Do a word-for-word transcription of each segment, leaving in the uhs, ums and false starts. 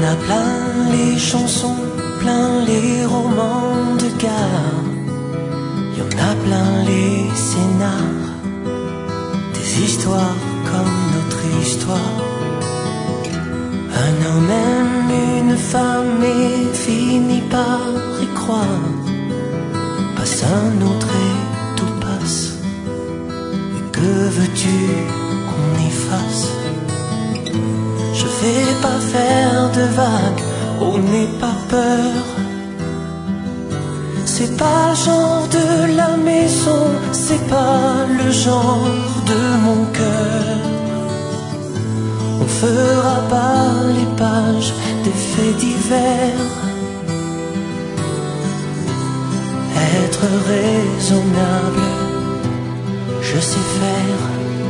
a plein les chansons, plein les romans de gare. Y en a plein les scénars, des histoires comme notre histoire. Un homme aime une femme et finit par y croire. Passe un autre et tout passe. Et que veux-tu qu'on y fasse? Je vais pas faire de vagues, oh n'aie pas peur. C'est pas le genre de la maison, c'est pas le genre de mon cœur. On fera pas les pages des faits divers. Être raisonnable, je sais faire.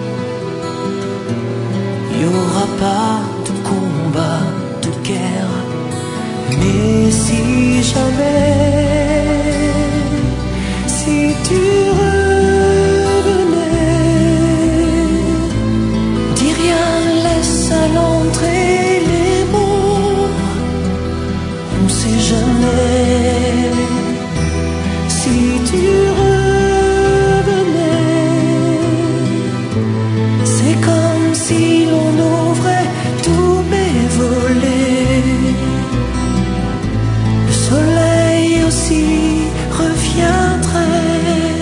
Y aura pas de combat, de guerre. Mais si jamais, si tu revenais, dis rien, laisse à l'entrée les mots. On sait jamais. Si tu revenais, c'est comme si l'on ouvrait tous mes volets. Le soleil aussi reviendrait.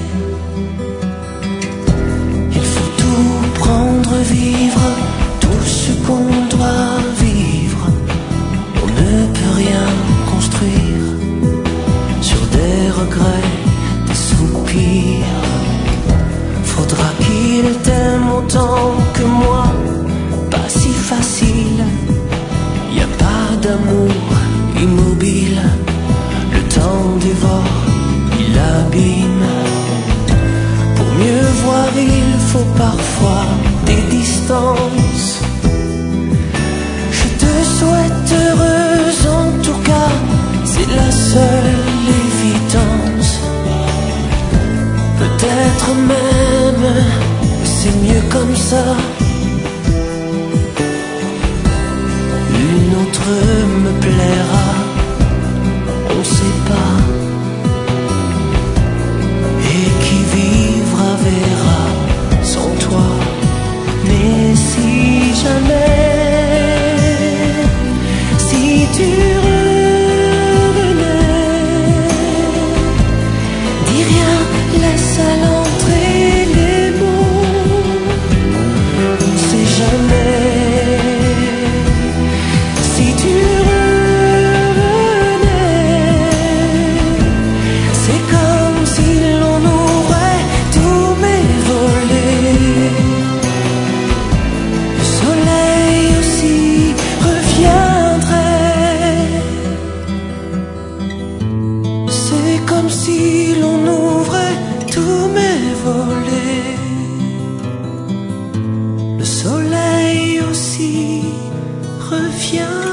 Il faut tout prendre, vivre tout ce qu'on doit vivre. On ne peut rien construire sur des regrets, des soupirs. Faudra qu'il t'aime autant que moi, pas si facile. Y a pas d'amour immobile, le temps dévore, il abîme. Pour mieux voir, il faut parfois des distances. Je te souhaite heureuse en tout cas, c'est la seule évidence. Peut-être même c'est mieux comme ça. Une autre me plaira, on sait pas. Et qui vivra verra sans toi. Mais si jamais, si tu laisse à l'entrée les mots, on sait jamais. Si tu revenais, c'est comme si l'on ouvrait tous mes volets. Le soleil aussi reviendrait. C'est comme si l'on ouvrait tous mes volets. Le soleil aussi revient.